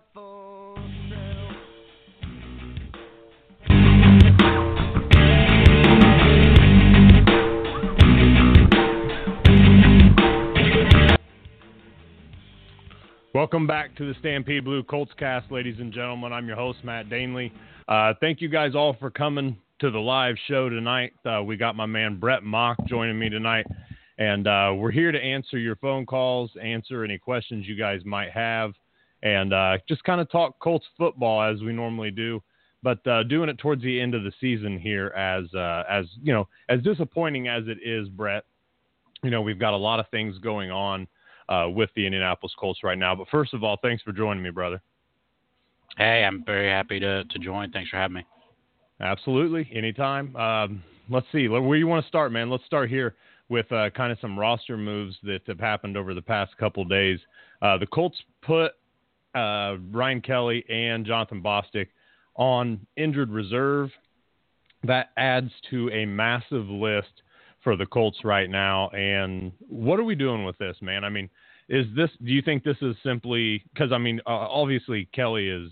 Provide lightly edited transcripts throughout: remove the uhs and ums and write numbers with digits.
Welcome back to the Stampede Blue Colts cast, ladies and gentlemen. I'm your host, Matt Danley. Thank you guys all for coming to the live show tonight. We got my man Brett Mock joining me tonight, and we're here to answer your phone calls, answer any questions you guys might have, and just kind of talk Colts football as we normally do, but doing it towards the end of the season here as you know, as disappointing as it is, Brett. You know, we've got a lot of things going on with the Indianapolis Colts right now. But first of all, thanks for joining me, brother. Hey, I'm very happy to join. Thanks for having me. Absolutely. Anytime. Let's see. Where you want to start, man? Let's start here with kind of some roster moves that have happened over the past couple days. The Colts put Ryan Kelly and Jonathan Bostic on injured reserve. That adds to a massive list for the Colts right now. And what are we doing with this, man? I mean, do you think this is simply because, I mean, obviously Kelly is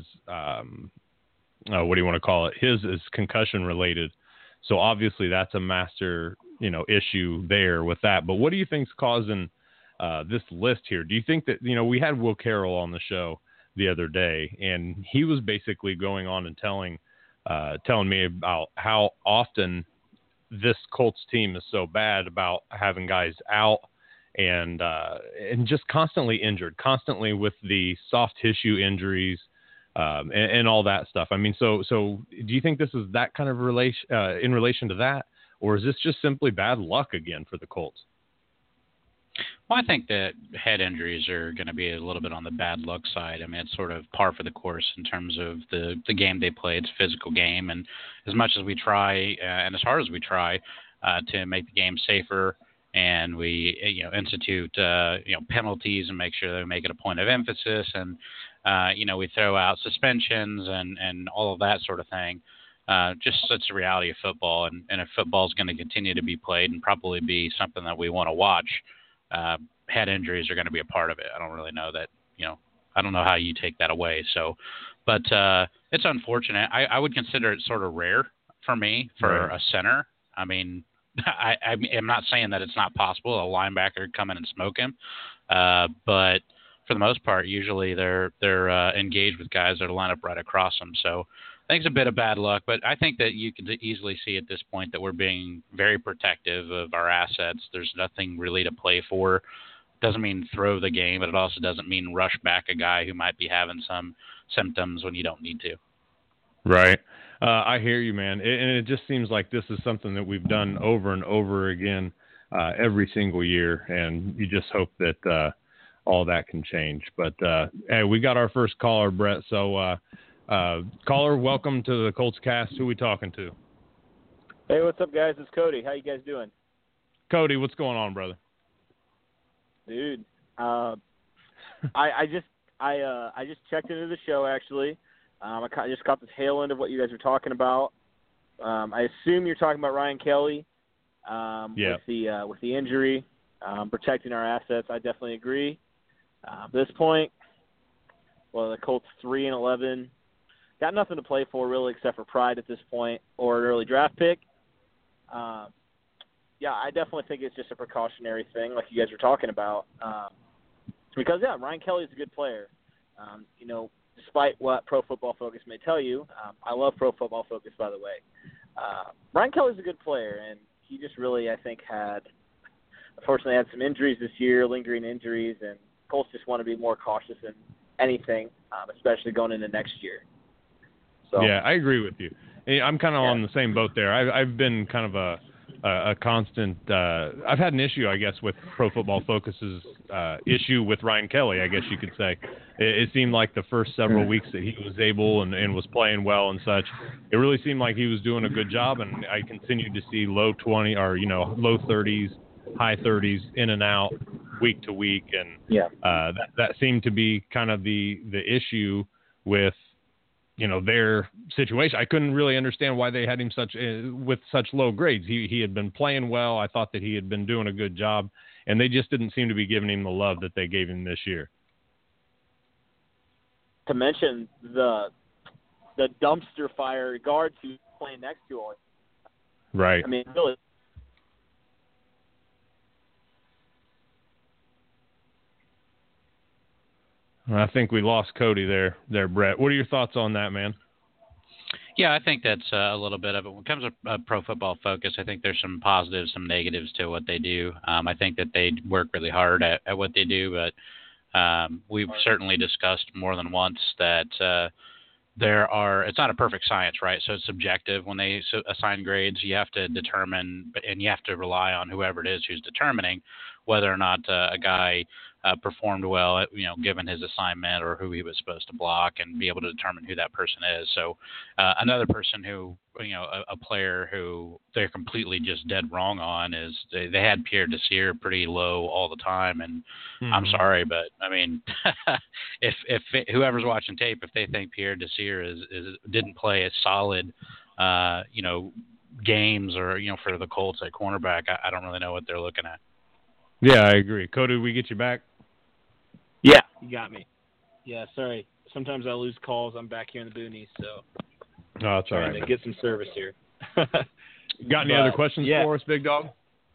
what do you want to call it? His is concussion related. So obviously that's a master, issue there with that. But what do you think's causing this list here? Do you think that, we had Will Carroll on the show the other day, and he was basically going on and telling me about how often this Colts team is so bad about having guys out and just constantly injured, constantly with the soft tissue injuries and all that stuff. I mean, so do you think this is that kind of in relation to that, or is this just simply bad luck again for the Colts? Well, I think that head injuries are going to be a little bit on the bad luck side. I mean, it's sort of par for the course in terms of the game they play. It's a physical game, and as much as we try and as hard as we try to make the game safer, and we institute penalties and make sure they make it a point of emphasis, and we throw out suspensions and all of that sort of thing. Just it's the reality of football, and if football is going to continue to be played and probably be something that we want to watch, head injuries are going to be a part of it. I don't really know that, I don't know how you take that away. So, but it's unfortunate. I would consider it sort of rare for me for a center. I mean, I'm not saying that it's not possible. A linebacker come in and smoke him, but for the most part, usually they're engaged with guys that line up right across them. So I think it's a bit of bad luck, but I think that you can easily see at this point that we're being very protective of our assets. There's nothing really to play for. Doesn't mean throw the game, but it also doesn't mean rush back a guy who might be having some symptoms when you don't need to. Right. I hear you, man. And it just seems like this is something that we've done over and over again every single year, and you just hope that all that can change. But, hey, we got our first caller, Brett, so caller, welcome to the Colts cast. Who are we talking to? Hey, what's up, guys? It's Cody. How you guys doing? Cody, what's going on, brother? Dude, I just checked into the show actually. I just caught the tail end of what you guys were talking about. I assume you're talking about Ryan Kelly with the injury, protecting our assets. I definitely agree. At this point, the Colts 3-11. Got nothing to play for, really, except for pride at this point or an early draft pick. I definitely think it's just a precautionary thing, like you guys were talking about. Because, Ryan Kelly is a good player. Despite what Pro Football Focus may tell you, I love Pro Football Focus, by the way. Ryan Kelly's a good player, and he just really, I think, unfortunately had some injuries this year, lingering injuries, and Colts just want to be more cautious than anything, especially going into next year. So, yeah, I agree with you. I'm kind of on the same boat there. I've been kind of a constant I've had an issue, I guess, with Pro Football Focus's issue with Ryan Kelly, I guess you could say. It seemed like the first several weeks that he was able and was playing well and such, it really seemed like he was doing a good job, and I continued to see low 20 or, low 30s, high 30s in and out week to week, and that seemed to be kind of the issue with their situation. I couldn't really understand why they had him with such low grades. He had been playing well. I thought that he had been doing a good job, and they just didn't seem to be giving him the love that they gave him this year. to mention the dumpster fire guards who's playing next to him. Right. I mean, really. I think we lost Cody there, Brett. What are your thoughts on that, man? Yeah, I think that's a little bit of it. When it comes to Pro Football Focus, I think there's some positives, some negatives to what they do. I think that they work really hard at what they do, but we've certainly discussed more than once that it's not a perfect science, right? So it's subjective. When they assign grades, you have to determine, and you have to rely on whoever it is who's determining whether or not a guy performed well, given his assignment or who he was supposed to block, and be able to determine who that person is. So another person who, a player who they're completely just dead wrong on is they had Pierre Desir pretty low all the time. And I'm sorry, but I mean, if whoever's watching tape, if they think Pierre Desir didn't play a solid, games or, for the Colts at cornerback, I don't really know what they're looking at. Yeah, I agree. Cody, did we get you back? Yeah, you got me. Yeah, sorry. Sometimes I lose calls. I'm back here in the boonies, so that's all right. Trying to get some service here. Got any other questions for us, Big Dog?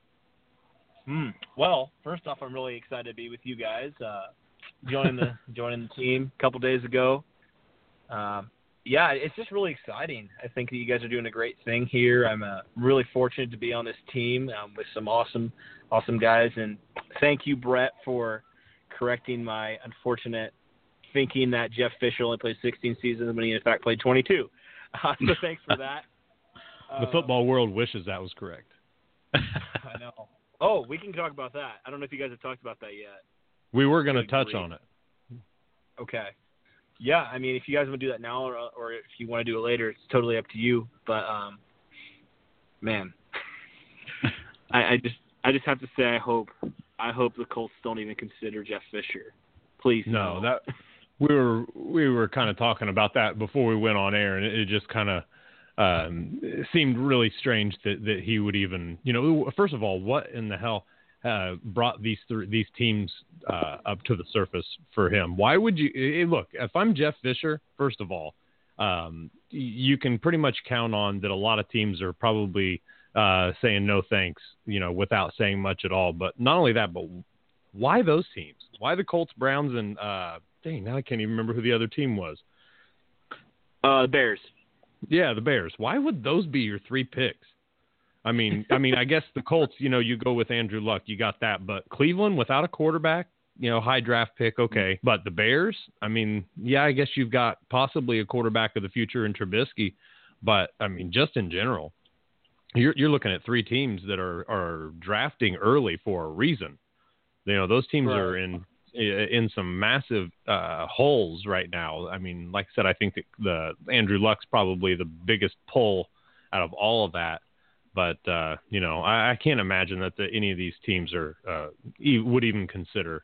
Well, first off, I'm really excited to be with you guys. Joining the team a couple days ago. Yeah, it's just really exciting. I think that you guys are doing a great thing here. I'm really fortunate to be on this team with some awesome guys. And thank you, Brett, for correcting my unfortunate thinking that Jeff Fisher only played 16 seasons when he in fact played 22. So thanks for that. The football world wishes that was correct. I know. Oh, we can talk about that. I don't know if you guys have talked about that yet. We were going to touch on it. Okay. Yeah, I mean, if you guys want to do that now or if you want to do it later, it's totally up to you. But, man, I just have to say I hope the Colts don't even consider Jeff Fisher. Please. No, that we were kind of talking about that before we went on air, and it just kind of it seemed really strange that he would even, first of all, what in the hell brought these teams up to the surface for him? Why would you look? If I'm Jeff Fisher, first of all, you can pretty much count on that. A lot of teams are probably saying no thanks, without saying much at all. But not only that, but why those teams? Why the Colts, Browns, and now I can't even remember who the other team was. The Bears. Yeah, the Bears. Why would those be your three picks? I mean, I guess the Colts, you go with Andrew Luck, you got that. But Cleveland without a quarterback, high draft pick, okay. But the Bears, I mean, yeah, I guess you've got possibly a quarterback of the future in Trubisky. But, I mean, just in general, you're looking at three teams that are drafting early for a reason. Those teams right. are in some massive holes right now. I mean, like I said, I think that the Andrew Luck's probably the biggest pull out of all of that. But, I can't imagine that any of these teams would even consider,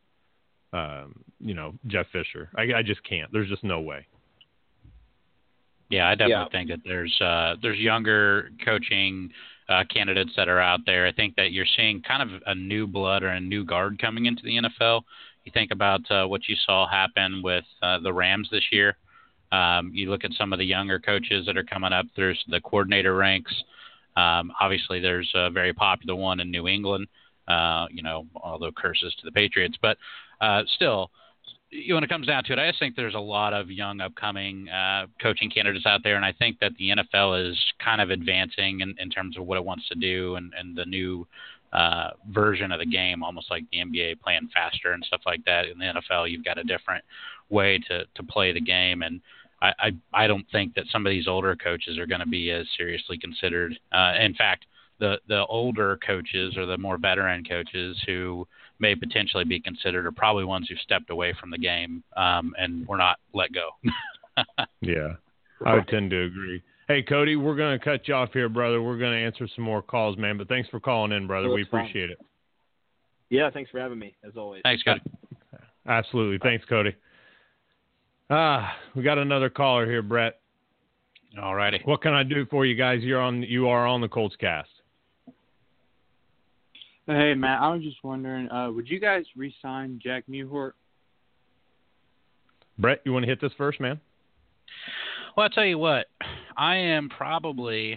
Jeff Fisher. I just can't. There's just no way. Yeah, I definitely think that there's younger coaching candidates that are out there. I think that you're seeing kind of a new blood or a new guard coming into the NFL. You think about what you saw happen with the Rams this year. You look at some of the younger coaches that are coming up through the coordinator ranks. Obviously, there's a very popular one in New England, although curses to the Patriots. But still, when it comes down to it, I just think there's a lot of young, upcoming coaching candidates out there. And I think that the NFL is kind of advancing in terms of what it wants to do and the new version of the game, almost like the NBA playing faster and stuff like that. In the NFL, you've got a different way to play the game. And I don't think that some of these older coaches are going to be as seriously considered. In fact, the older coaches or the more veteran coaches who may potentially be considered are probably ones who stepped away from the game and were not let go. Yeah, I would tend to agree. Hey, Cody, we're going to cut you off here, brother. We're going to answer some more calls, man. But thanks for calling in, brother. We appreciate it. Yeah, thanks for having me, as always. Thanks, Cody. Absolutely. Thanks, Cody. We got another caller here, Brett. All righty. What can I do for you guys? You are on the Colts Cast. Hey, Matt, I was just wondering, would you guys re-sign Jack Mewhort? Brett, you want to hit this first, man? Well, I'll tell you what. I am probably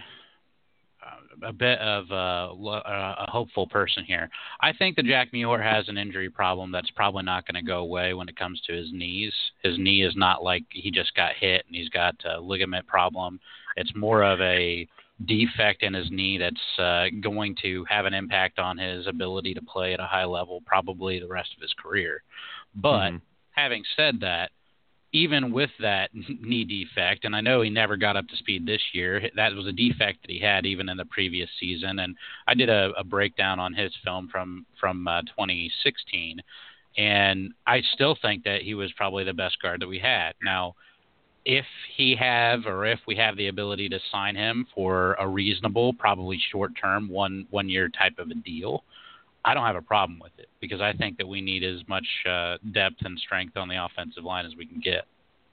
a bit of a hopeful person here. I think that Jack Mueller has an injury problem that's probably not going to go away when it comes to his knees. His knee is not like he just got hit and he's got a ligament problem. It's more of a defect in his knee that's going to have an impact on his ability to play at a high level probably the rest of his career. But having said that, even with that knee defect, and I know he never got up to speed this year, that was a defect that he had even in the previous season. And I did a breakdown on his film from 2016, and I still think that he was probably the best guard that we had. Now, if we have the ability to sign him for a reasonable, probably short-term, one-year type of a deal, I don't have a problem with it because I think that we need as much depth and strength on the offensive line as we can get.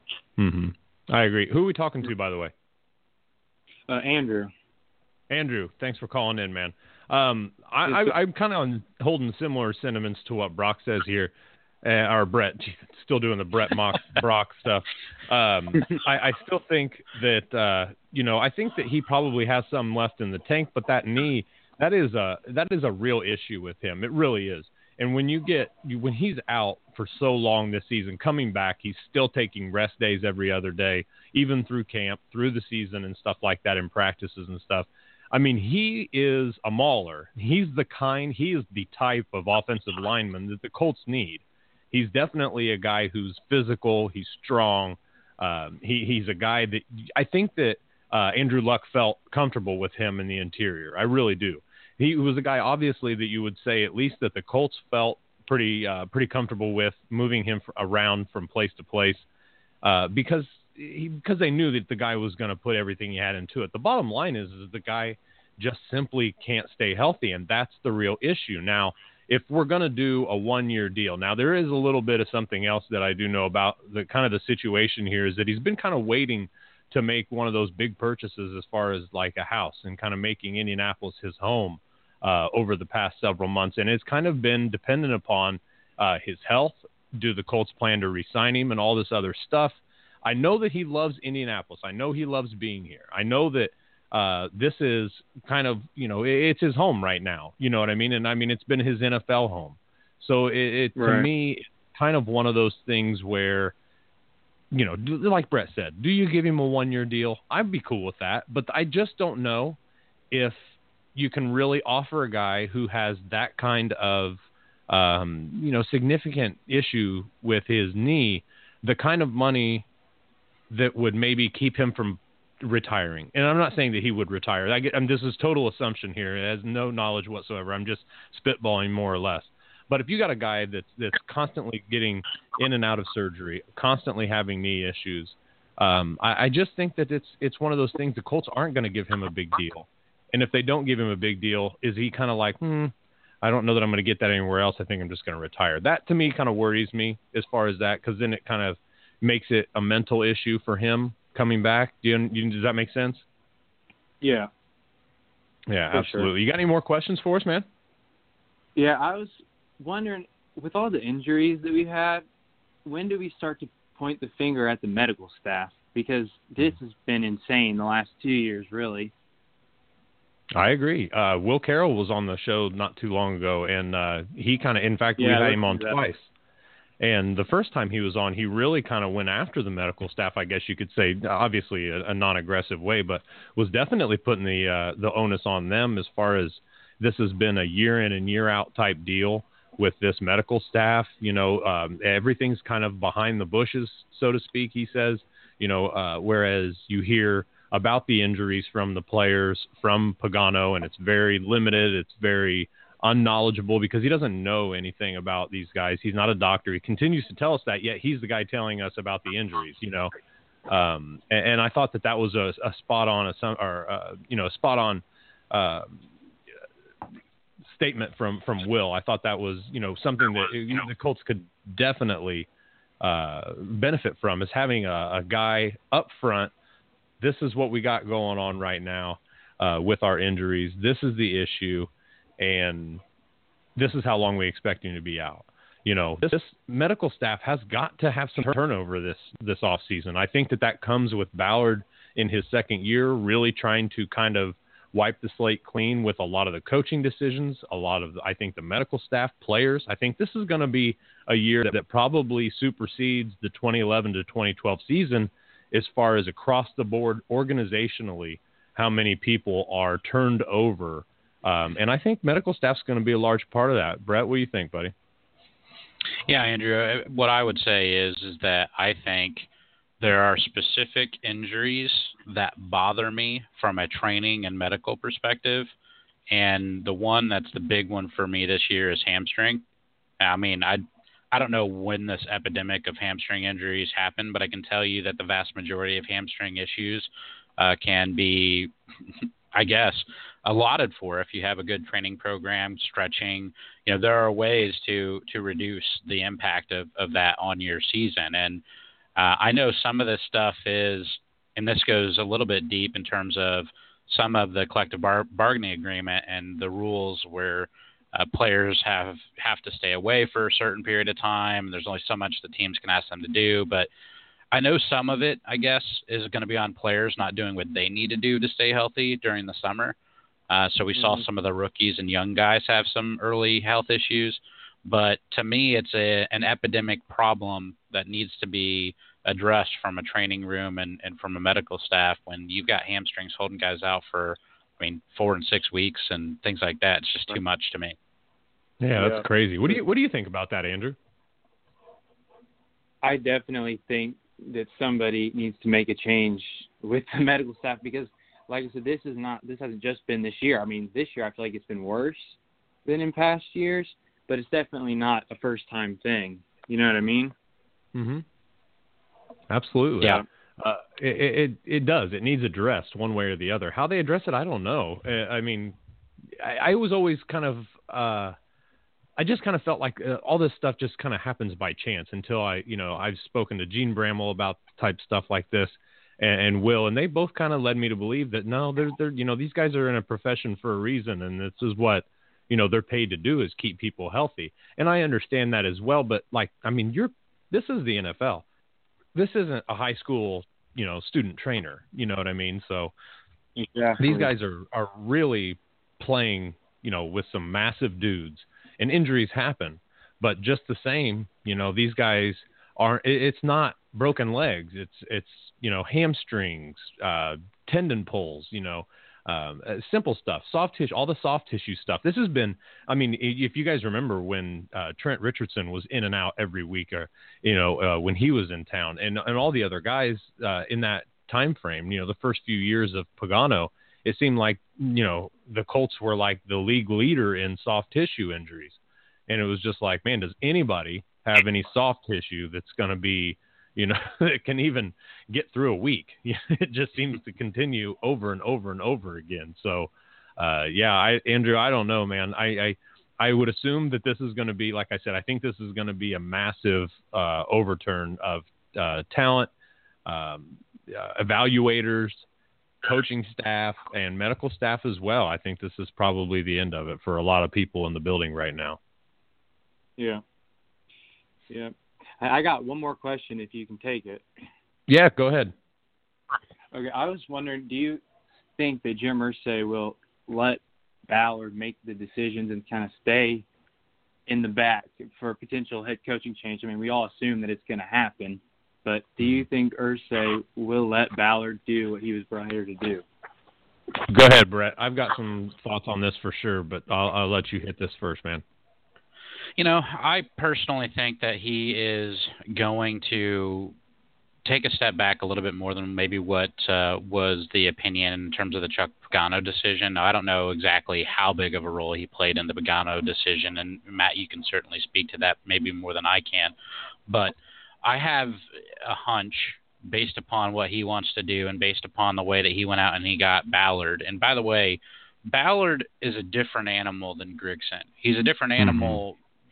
I agree. Who are we talking to, by the way? Andrew. Andrew, thanks for calling in, man. I'm kind of holding similar sentiments to what Brock says here. Or Brett, still doing the Brett Brock stuff. I still think that, I think that he probably has some left in the tank, but that knee, that is a real issue with him. It really is. And when he's out for so long this season, coming back, he's still taking rest days every other day, even through camp, through the season and stuff like that in practices and stuff. I mean, he is a mauler. He is the type of offensive lineman that the Colts need. He's definitely a guy who's physical. He's strong. He's a guy that I think that Andrew Luck felt comfortable with him in the interior. I really do. He was a guy, obviously, that you would say at least that the Colts felt pretty comfortable with moving him around from place to place because they knew that the guy was going to put everything he had into it. The bottom line is the guy just simply can't stay healthy, and that's the real issue. Now, if we're going to do a one-year deal, now there is a little bit of something else that I do know about the kind of the situation here is that he's been kind of waiting to make one of those big purchases as far as like a house and kind of making Indianapolis his home over the past several months. And it's kind of been dependent upon his health. Do the Colts plan to re-sign him and all this other stuff? I know that he loves Indianapolis. I know he loves being here. I know that this is kind of, it's his home right now. You know what I mean? And I mean, it's been his NFL home. So to me, it's kind of one of those things where, like Brett said, do you give him a one-year deal? I'd be cool with that. But I just don't know if you can really offer a guy who has that kind of, significant issue with his knee, the kind of money that would maybe keep him from retiring. And I'm not saying that he would retire. This is total assumption here. It has no knowledge whatsoever. I'm just spitballing more or less. But if you got a guy that's constantly getting in and out of surgery, constantly having knee issues, I just think that it's one of those things the Colts aren't going to give him a big deal. And if they don't give him a big deal, is he kind of like, I don't know that I'm going to get that anywhere else. I think I'm just going to retire. That to me kind of worries me as far as that, because then it kind of makes it a mental issue for him coming back. Does that make sense? Yeah. Yeah, for absolutely. Sure. You got any more questions for us, man? Yeah, I was wondering, with all the injuries that we've had, when do we start to point the finger at the medical staff? Because this has been insane the last 2 years, really. I agree. Will Carroll was on the show not too long ago, and he kind of, in fact, we had him on twice. And the first time he was on, he really kind of went after the medical staff, I guess you could say, obviously a non-aggressive way, but was definitely putting the onus on them as far as this has been a year in and year out type deal with this medical staff. Everything's kind of behind the bushes, so to speak, he says, whereas you hear about the injuries from the players, from Pagano, and it's very limited. It's very unknowledgeable because he doesn't know anything about these guys. He's not a doctor. He continues to tell us that, yet he's the guy telling us about the injuries, and I thought that was a spot on, spot on statement from Will. I thought that was, something that the Colts could definitely benefit from, is having a guy up front. This is what we got going on right now with our injuries. This is the issue, and this is how long we expect him to be out. this medical staff has got to have some turnover this off season. I think that comes with Ballard in his second year, really trying to kind of wipe the slate clean with a lot of the coaching decisions, I think the medical staff, players. I think this is going to be a year that probably supersedes the 2011 to 2012 season as far as across the board organizationally, how many people are turned over. And I think medical staff's going to be a large part of that. Brett, what do you think, buddy? Yeah, Andrew, what I would say is that I think there are specific injuries that bother me from a training and medical perspective. And the one that's the big one for me this year is hamstring. I mean, I don't know when this epidemic of hamstring injuries happened, but I can tell you that the vast majority of hamstring issues can be, I guess, allotted for if you have a good training program, stretching. There are ways to reduce the impact of that on your season. And I know some of this stuff is, and this goes a little bit deep in terms of some of the collective bargaining agreement and the rules where players have to stay away for a certain period of time. There's only so much the teams can ask them to do. But I know some of it, I guess, is going to be on players not doing what they need to do to stay healthy during the summer. So we saw some of the rookies and young guys have some early health issues. But to me, it's an epidemic problem that needs to be addressed from a training room and from a medical staff when you've got hamstrings holding guys out for, 4 and 6 weeks and things like that. It's just too much to me. Yeah, that's crazy. What do you think about that, Andrew? I definitely think that somebody needs to make a change with the medical staff because, like I said, this hasn't just been this year. I mean, this year I feel like it's been worse than in past years, but it's definitely not a first-time thing. You know what I mean? Mm-hmm. Absolutely. Yeah. It does. It needs addressed one way or the other. How they address it, I don't know. I was always kind of I just kind of felt like all this stuff just kind of happens by chance until I've spoken to Gene Bramwell about type stuff like this and Will, and they both kind of led me to believe that no, they're these guys are in a profession for a reason, and this is what they're paid to do is keep people healthy. And I understand that as well, but this is the NFL. This isn't a high school, student trainer. You know what I mean? So exactly. These guys are really playing, with some massive dudes, and injuries happen. But just the same, these guys aren't. It's not broken legs. It's hamstrings, tendon pulls. Simple stuff, soft tissue, all the soft tissue stuff. This has been, if you guys remember when Trent Richardson was in and out every week, or when he was in town, and all the other guys in that time frame, the first few years of Pagano, it seemed like the Colts were like the league leader in soft tissue injuries, and it was just like, man, does anybody have any soft tissue that's going to be it can even get through a week? It just seems to continue over and over and over again. So, Andrew, I don't know, man. I would assume that this is going to be, like I said, I think this is going to be a massive overturn of talent, evaluators, coaching staff, and medical staff as well. I think this is probably the end of it for a lot of people in the building right now. Yeah. Yeah. I got one more question if you can take it. Yeah, go ahead. Okay, I was wondering, do you think that Jim Irsay will let Ballard make the decisions and kind of stay in the back for a potential head coaching change? We all assume that it's going to happen, but do you think Irsay will let Ballard do what he was brought here to do? Go ahead, Brett. I've got some thoughts on this for sure, but I'll let you hit this first, man. I personally think that he is going to take a step back a little bit more than maybe what was the opinion in terms of the Chuck Pagano decision. Now, I don't know exactly how big of a role he played in the Pagano decision, and Matt, you can certainly speak to that maybe more than I can. But I have a hunch based upon what he wants to do and based upon the way that he went out and he got Ballard. And by the way, Ballard is a different animal than Grigson. He's a different animal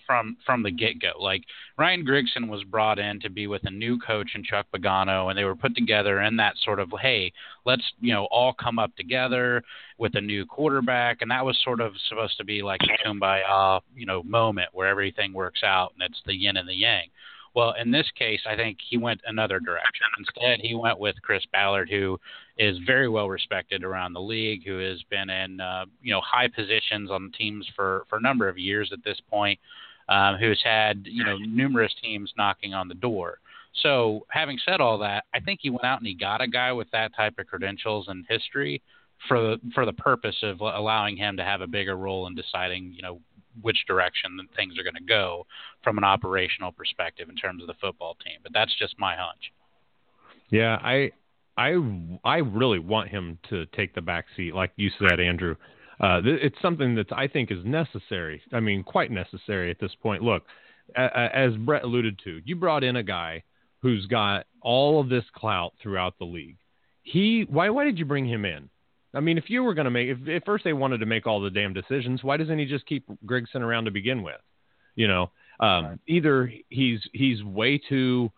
from the get-go. Like, Ryan Grigson was brought in to be with a new coach in Chuck Pagano, and they were put together in that sort of, hey, let's, all come up together with a new quarterback. And that was sort of supposed to be like a kumbaya, moment where everything works out and it's the yin and the yang. Well, in this case, I think he went another direction. Instead, he went with Chris Ballard, who is very well respected around the league, who has been in high positions on teams for a number of years at this point, who's had numerous teams knocking on the door. So, having said all that, I think he went out and he got a guy with that type of credentials and history for the purpose of allowing him to have a bigger role in deciding which direction things are going to go from an operational perspective in terms of the football team. But that's just my hunch. Yeah, I really want him to take the back seat, like you said, Andrew. It's something that I think is necessary. I mean, quite necessary at this point. Look, as Brett alluded to, you brought in a guy who's got all of this clout throughout the league. Why did you bring him in? I mean, if you were going to if first they wanted to make all the damn decisions, why doesn't he just keep Grigson around to begin with? Either he's way too,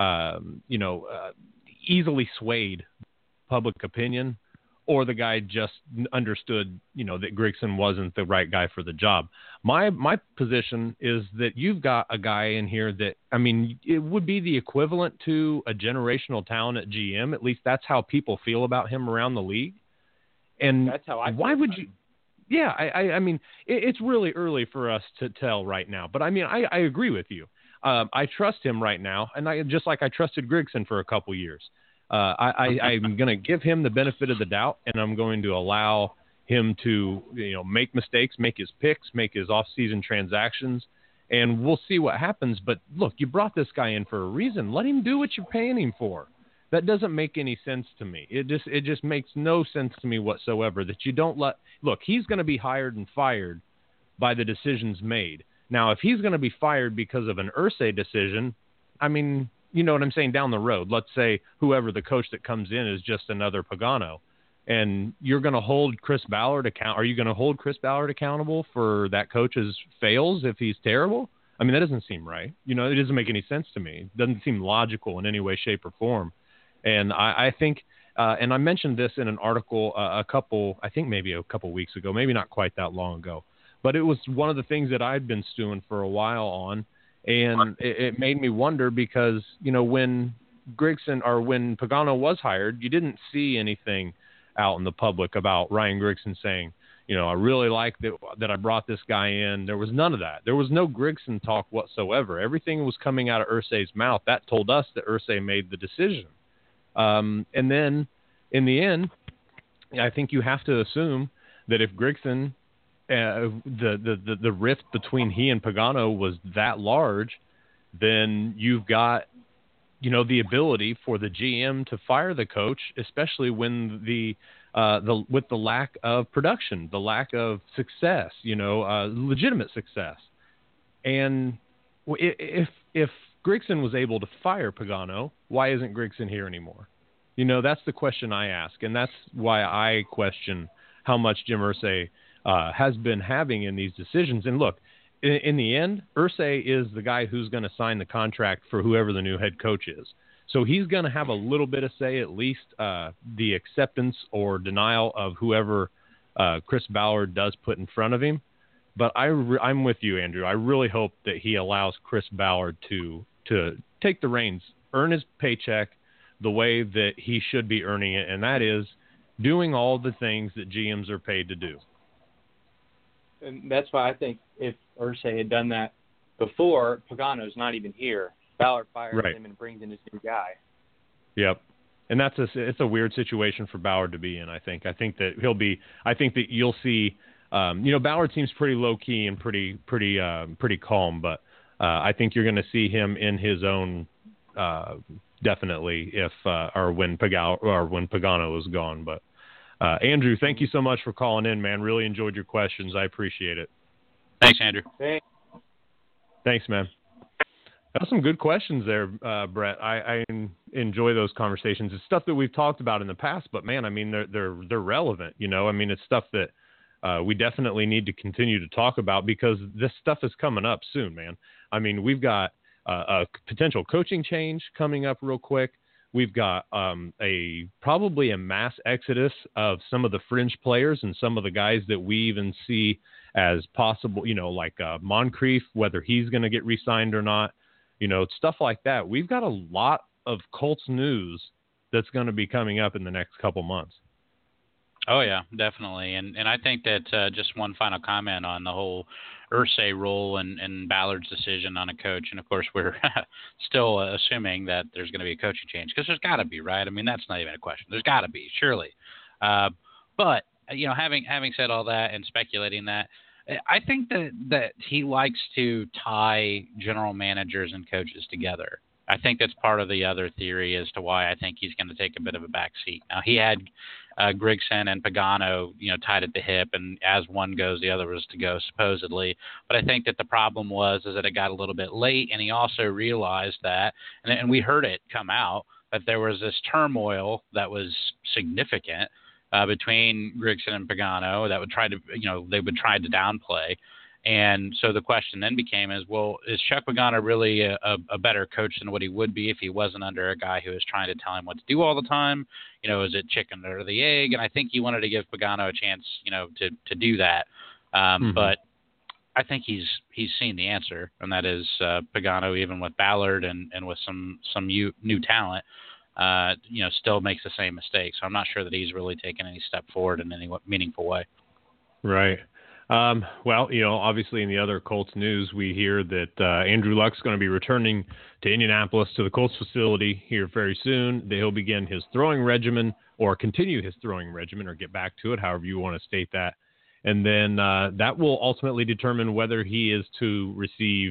easily swayed public opinion, or the guy just understood, that Grigson wasn't the right guy for the job. My position is that you've got a guy in here that, I mean, it would be the equivalent to a generational talent at GM. At least that's how people feel about him around the league. And that's how I why would you? Yeah, I mean, it's really early for us to tell right now. But I mean, I agree with you. I trust him right now, and just like I trusted Grigson for a couple years. I'm going to give him the benefit of the doubt, and I'm going to allow him to make mistakes, make his picks, make his off-season transactions, and we'll see what happens. But look, you brought this guy in for a reason. Let him do what you're paying him for. That doesn't make any sense to me. It just makes no sense to me whatsoever that you don't look, he's going to be hired and fired by the decisions made. Now, if he's going to be fired because of an Irsay decision, I mean, you know what I'm saying, down the road, let's say whoever the coach that comes in is just another Pagano, and you're going to hold Chris Ballard are you going to hold Chris Ballard accountable for that coach's fails if he's terrible? I mean, that doesn't seem right. It doesn't make any sense to me. It doesn't seem logical in any way, shape, or form. And I think, and I mentioned this in an article I think maybe a couple weeks ago, maybe not quite that long ago, but it was one of the things that I'd been stewing for a while on, and it made me wonder because, when Grigson or when Pagano was hired, you didn't see anything out in the public about Ryan Grigson saying, I really like that I brought this guy in. There was none of that. There was no Grigson talk whatsoever. Everything was coming out of Irsay's mouth. That told us that Irsay made the decision. And then in the end, I think you have to assume that if Grigson, the rift between he and Pagano was that large, then you've got, the ability for the GM to fire the coach, especially when with the lack of production, the lack of success, legitimate success. And if Grigson was able to fire Pagano, why isn't Grigson here anymore? That's the question I ask, and that's why I question how much Jim Irsay has been having in these decisions. And look, in the end, Irsay is the guy who's going to sign the contract for whoever the new head coach is. So he's going to have a little bit of say, at least the acceptance or denial of whoever Chris Ballard does put in front of him. But I'm with you, Andrew. I really hope that he allows Chris Ballard to take the reins, earn his paycheck the way that he should be earning it, and that is doing all the things that GMs are paid to do. And that's why I think if Irsay had done that before, Pagano's not even here. Ballard fires him and brings in his new guy. Yep. And it's a weird situation for Ballard to be in, I think. I think that you'll see Ballard seems pretty low key and pretty calm, but I think you're going to see him in his own definitely if or when Pagano is gone. But Andrew, thank you so much for calling in, man. Really enjoyed your questions. I appreciate it. Thanks, Andrew. Thanks, man. That was some good questions there, Brett. I enjoy those conversations. It's stuff that we've talked about in the past, but man, I mean, they're relevant. I mean, it's stuff that we definitely need to continue to talk about, because this stuff is coming up soon, man. I mean, we've got a potential coaching change coming up real quick. We've got probably a mass exodus of some of the fringe players and some of the guys that we even see as possible, like Moncrief, whether he's going to get re-signed or not, stuff like that. We've got a lot of Colts news that's going to be coming up in the next couple months. Oh, yeah, definitely. And I think that just one final comment on the whole Irsay role and Ballard's decision on a coach. And, of course, we're still assuming that there's going to be a coaching change, because there's got to be, right? I mean, that's not even a question. There's got to be, surely. But, having said all that and speculating that, I think that he likes to tie general managers and coaches together. I think that's part of the other theory as to why I think he's going to take a bit of a back seat. Now, he had Grigson and Pagano, tied at the hip, and as one goes, the other was to go, supposedly. But I think that the problem is that it got a little bit late, and he also realized that, and we heard it come out, that there was this turmoil that was significant between Grigson and Pagano that would they would try to downplay. And so the question then became is Chuck Pagano really a better coach than what he would be if he wasn't under a guy who was trying to tell him what to do all the time? Is it chicken or the egg? And I think he wanted to give Pagano a chance, to do that. But I think he's seen the answer, and that is Pagano, even with Ballard and with some new talent, still makes the same mistake. So I'm not sure that he's really taken any step forward in any meaningful way. Right. Well, obviously in the other Colts news, we hear that Andrew Luck's going to be returning to Indianapolis to the Colts facility here very soon. He'll begin his throwing regimen, or continue his throwing regimen, or get back to it, however you want to state that. And then that will ultimately determine whether he is to receive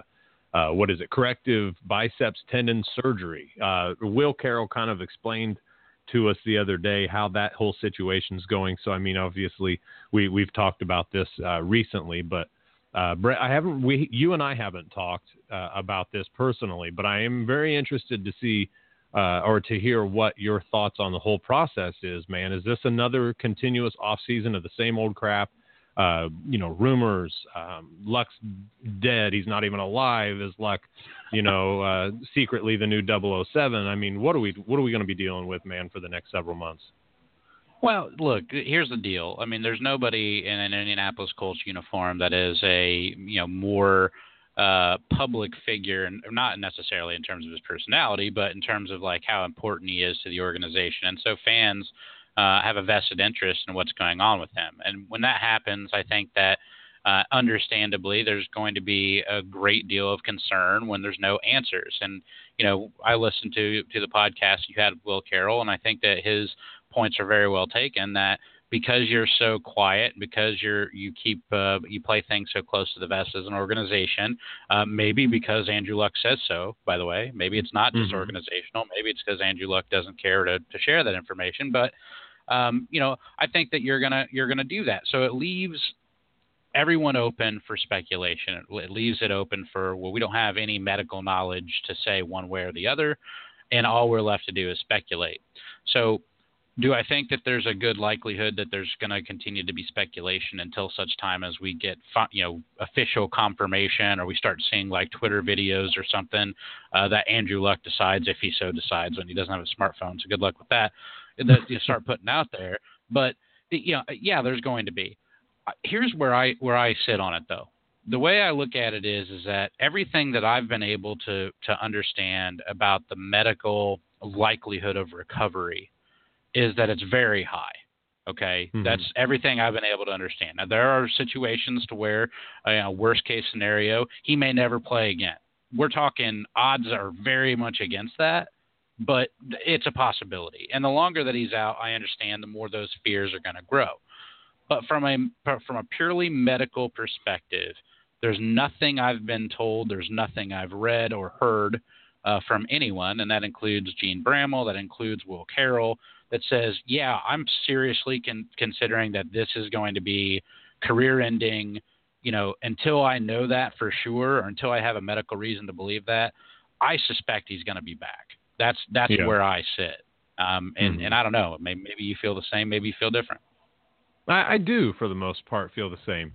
corrective biceps tendon surgery. Will Carroll kind of explained to us the other day how that whole situation's going. So, I mean, obviously we've talked about this recently, but Brett, you and I haven't talked about this personally, but I am very interested to see or to hear what your thoughts on the whole process is, man. Is this another continuous off season of the same old crap? Rumors, Luck's dead. He's not even alive. Is Luck, secretly the new 007? I mean, what are we going to be dealing with, man, for the next several months? Well, look, here's the deal. I mean, there's nobody in an Indianapolis Colts uniform that is a, more public figure, and not necessarily in terms of his personality, but in terms of like how important he is to the organization. And so fans have a vested interest in what's going on with him. And when that happens, I think that understandably there's going to be a great deal of concern when there's no answers. And, I listened to the podcast you had with Will Carroll, and I think that his points are very well taken, that because you're so quiet, because you play things so close to the vest as an organization, maybe because Andrew Luck says so, by the way, maybe it's not just organizational, maybe it's because Andrew Luck doesn't care to share that information, but I think that you're gonna do that. So it leaves everyone open for speculation. It leaves it open for, we don't have any medical knowledge to say one way or the other, and all we're left to do is speculate. So do I think that there's a good likelihood that there's going to continue to be speculation until such time as we get, official confirmation, or we start seeing like Twitter videos or something that Andrew Luck decides, if he so decides, when he doesn't have a smartphone. So good luck with that. That you start putting out there. But there's going to be. Here's where I sit on it, though. The way I look at it is that everything that I've been able to understand about the medical likelihood of recovery is that it's very high. Okay, that's everything I've been able to understand. Now, there are situations to where, worst case scenario, he may never play again. We're talking odds are very much against that, but it's a possibility. And the longer that he's out, I understand, the more those fears are going to grow. But from a purely medical perspective, there's nothing I've been told, there's nothing I've read or heard from anyone, and that includes Gene Bramall, that includes Will Carroll, that says, yeah, I'm seriously considering that this is going to be career-ending. Until I know that for sure, or until I have a medical reason to believe that, I suspect he's going to be back. That's where I sit. And I don't know. Maybe you feel the same. Maybe you feel different. I do, for the most part, feel the same.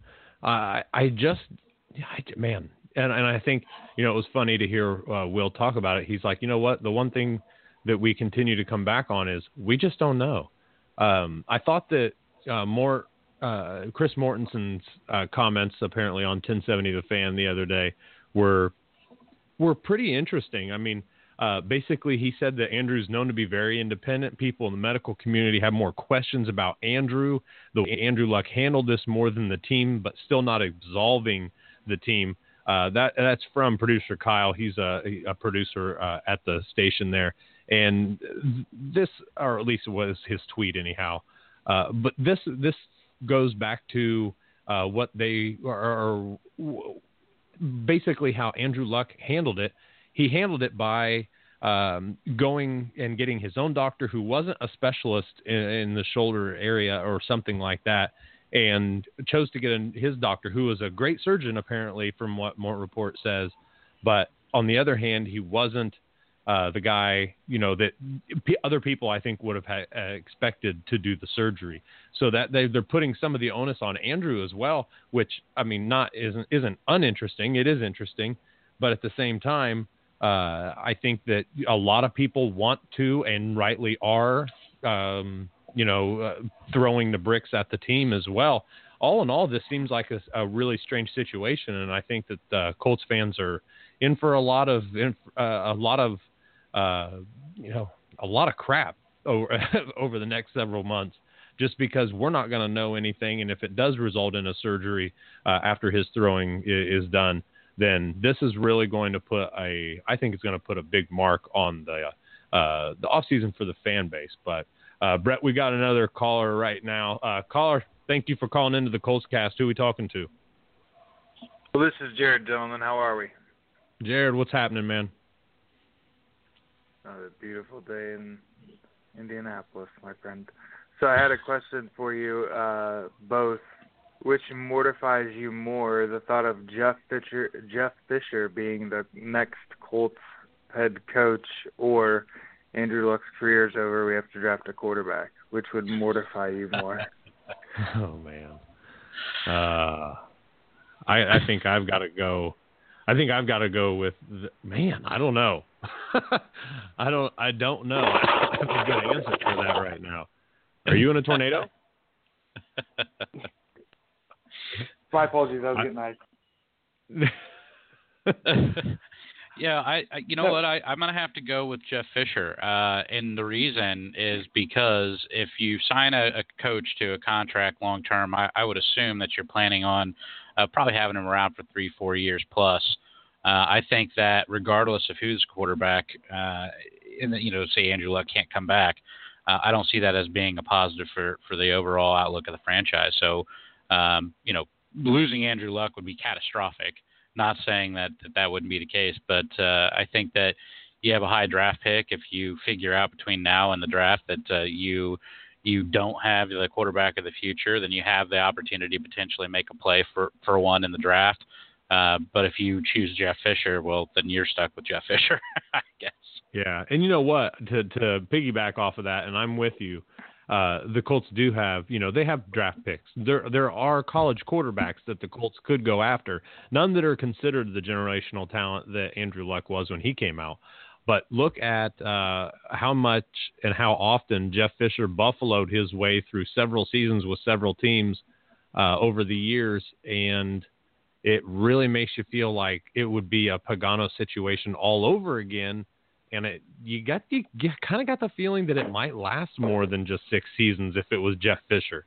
Man, and I think, it was funny to hear Will talk about it. He's like, you know what? The one thing that we continue to come back on is we just don't know. I thought that Chris Mortensen's comments apparently on 1070 The Fan the other day were pretty interesting. I mean, basically he said that Andrew's known to be very independent. People in the medical community have more questions about Andrew, though Andrew Luck handled this more than the team, but still not absolving the team. That's from producer Kyle. He's a producer at the station there. And this, or at least it was his tweet anyhow. But this goes back to what they are, basically how Andrew Luck handled it. He handled it by going and getting his own doctor who wasn't a specialist in the shoulder area or something like that, and chose to get his doctor, who was a great surgeon apparently from what Mort Report says. But on the other hand, he wasn't the guy, that other people I think would have expected to do the surgery. So that they're putting some of the onus on Andrew as well, which isn't uninteresting. It is interesting, but at the same time, I think that a lot of people want to, and rightly are, throwing the bricks at the team as well. All in all, this seems like a really strange situation, and I think that Colts fans are in for a lot of crap over the next several months, just because we're not going to know anything. And if it does result in a surgery after his throwing is done, then this is really going to I think it's going to put a big mark on the offseason for the fan base. But Brett, we got another caller right now. Caller, thank you for calling into the Colts Cast. Who are we talking to? Well, this is Jared, gentlemen. How are we? Jared, what's happening, man? Another beautiful day in Indianapolis, my friend. So I had a question for you both. Which mortifies you more, the thought of Jeff Fisher being the next Colts head coach, or Andrew Luck's career is over, we have to draft a quarterback? Which would mortify you more? Oh, man. I think I've got to go. I think I've got to go with I don't know. I don't know. I have a good answer for that right now. Are you in a tornado? My apologies. I was getting nice. Yeah, you know what? I'm going to have to go with Jeff Fisher. And the reason is because if you sign a coach to a contract long term, I would assume that you're planning on probably having him around for 3-4 years plus. I think that regardless of who's quarterback, say Andrew Luck can't come back, I don't see that as being a positive for the overall outlook of the franchise. So, losing Andrew Luck would be catastrophic. Not saying that wouldn't be the case, but I think that you have a high draft pick. If you figure out between now and the draft that you don't have the quarterback of the future, then you have the opportunity to potentially make a play for one in the draft. But if you choose Jeff Fisher, well, then you're stuck with Jeff Fisher, I guess. Yeah, and you know what? To piggyback off of that, and I'm with you. The Colts do have, they have draft picks. There are college quarterbacks that the Colts could go after. None that are considered the generational talent that Andrew Luck was when he came out. But look at how much and how often Jeff Fisher buffaloed his way through several seasons with several teams over the years, and it really makes you feel like it would be a Pagano situation all over again. And you kind of got the feeling that it might last more than just 6 seasons if it was Jeff Fisher.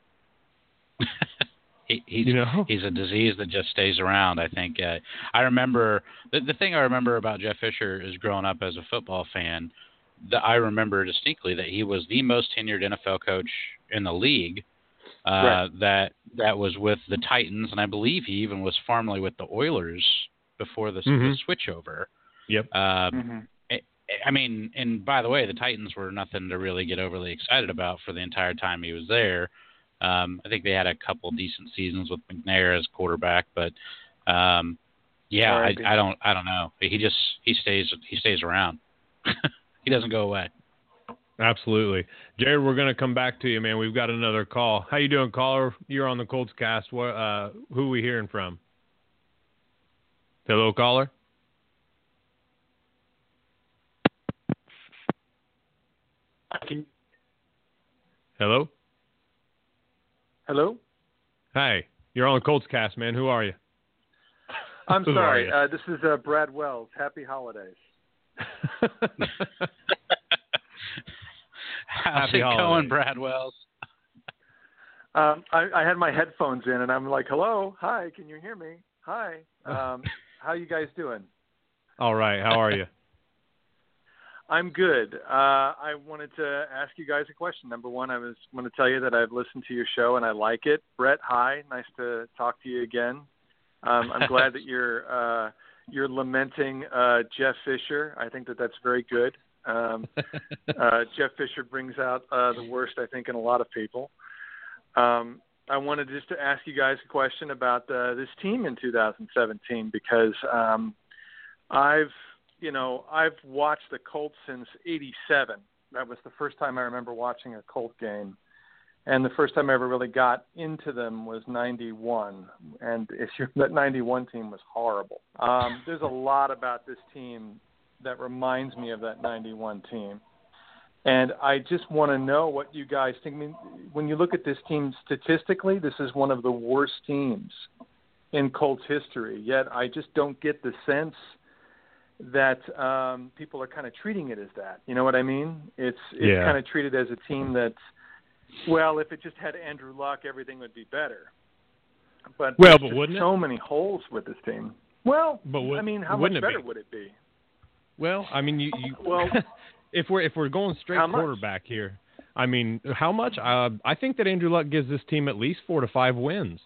He's a disease that just stays around, I think. I remember the thing I remember about Jeff Fisher is growing up as a football fan. I remember distinctly that he was the most tenured NFL coach in the league. Right. That was with the Titans, and I believe he even was formerly with the Oilers before the switchover. Yep. I mean, and by the way, the Titans were nothing to really get overly excited about for the entire time he was there. I think they had a couple decent seasons with McNair as quarterback, but I don't know. He stays around. He doesn't go away. Absolutely. Jared, we're going to come back to you, man. We've got another call. How you doing, caller? You're on the Colts Cast. What, who are we hearing from? Hello, caller? Hello? Hello? Hi. You're on the Colts Cast, man. Who are you? I'm Who sorry. are you? This is Brad Wells. Happy holidays. How's Happy it holidays. going, Brad Wells? I had my headphones in, and I'm like, hello, hi, can you hear me? Hi. How you guys doing? All right. How are you? I'm good. I wanted to ask you guys a question. Number one, I want to tell you that I've listened to your show, and I like it. Brett, hi. Nice to talk to you again. I'm glad that you're lamenting Jeff Fisher. I think that that's very good. Jeff Fisher brings out the worst, I think, in a lot of people. I wanted just to ask you guys a question about this team in 2017 because I've watched the Colts since '87. That was the first time I remember watching a Colt game. And the first time I ever really got into them was '91. And that '91 team was horrible. There's a lot about this team that reminds me of that '91 team. And I just want to know what you guys think. I mean, when you look at this team statistically, this is one of the worst teams in Colts history. Yet I just don't get the sense that people are kind of treating it as that. You know what I mean? It's kind of treated as a team that's, well, if it just had Andrew Luck, everything would be better. But there's just so many holes with this team. Well, I mean, how much better would it be? Well, I mean, well, if we're going straight quarterback here, I mean, how much? I think that Andrew Luck gives this team at least 4 to 5 wins.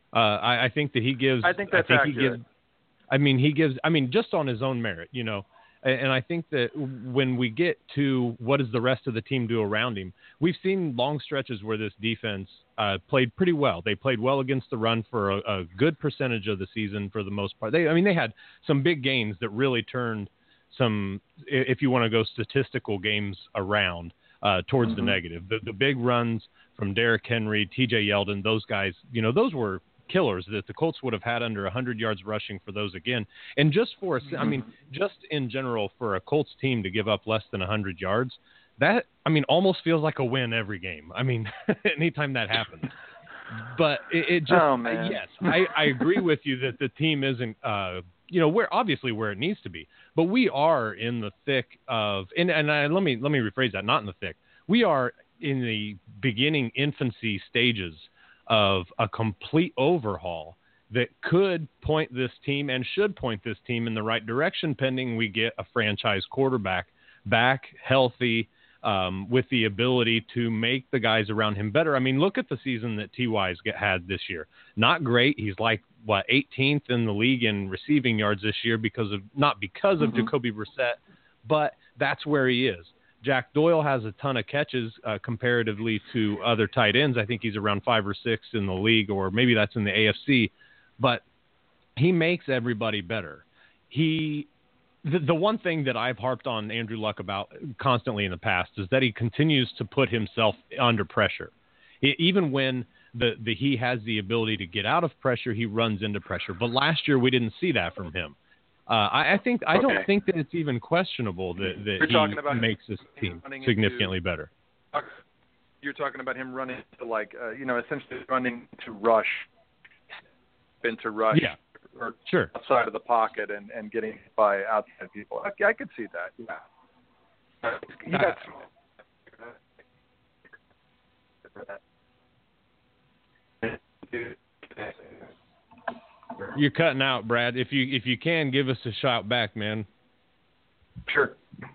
I think that he gives. I think that's accurate. He gives. Just on his own merit, you know. And I think that when we get to what does the rest of the team do around him, we've seen long stretches where this defense played pretty well. They played well against the run for a good percentage of the season for the most part. They had some big games that really turned some, if you want to go statistical games around towards the negative. The big runs from Derrick Henry, T.J. Yeldon, those guys, you know, those were killers that the Colts would have had under 100 yards rushing for those again. And just for, just in general, for a Colts team to give up less than 100 yards, that, almost feels like a win every game. Anytime that happens. But it just, yes, I agree with you that the team isn't, we're obviously where it needs to be, but we are in the thick of, and let me rephrase that, not in the thick. We are in the beginning infancy stages of a complete overhaul that could point this team and should point this team in the right direction, pending we get a franchise quarterback back healthy, with the ability to make the guys around him better. Look at the season that T.Y.'s had this year. Not great. He's 18th in the league in receiving yards this year not because of Jacoby Brissett, but that's where he is. Jack Doyle has a ton of catches comparatively to other tight ends. I think he's around 5 or 6 in the league, or maybe that's in the AFC. But he makes everybody better. The one thing that I've harped on Andrew Luck about constantly in the past is that he continues to put himself under pressure. Even when he has the ability to get out of pressure, he runs into pressure. But last year we didn't see that from him. I don't think that it's even questionable that he makes this team significantly better. You're talking about him running to essentially running to rush, yeah, or sure, outside of the pocket and getting hit by outside people. I could see that. Yeah. You're cutting out, Brad. If you can, give us a shout back, man. Sure.